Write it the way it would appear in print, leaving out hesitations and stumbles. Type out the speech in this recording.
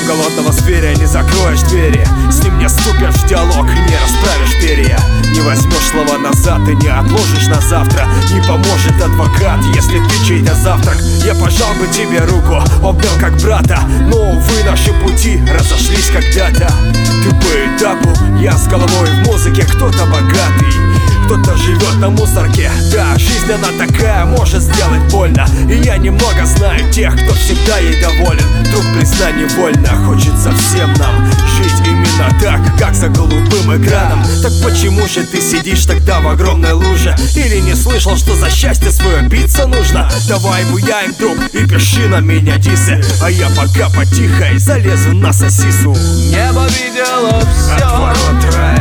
голодного зверя не закроешь двери, с ним не ступишь в диалог, не расправишь перья. Не возьмешь слова назад и не отложишь на завтра. Не поможет адвокат, если ты чей-то завтрак. Я пожал бы тебе руку, обнял как брата, но, увы, наши пути разошлись когда-то. Ты по этапу, я с головой в музыке. Кто-то богатый, кто-то живет на мусорке. Да, жизнь она такая, может сделать больно. И я немного знаю тех, кто всегда ей доволен. Друг, признай, невольно хочется всем нам жить именно так, как за голубым экраном. Так почему же ты сидишь тогда в огромной луже? Или не слышал, что за счастье свое биться нужно? Давай буяем, друг, и пиши на меня дисы, а я пока потихо залезу на сосису. Небо видело все от ворот рая.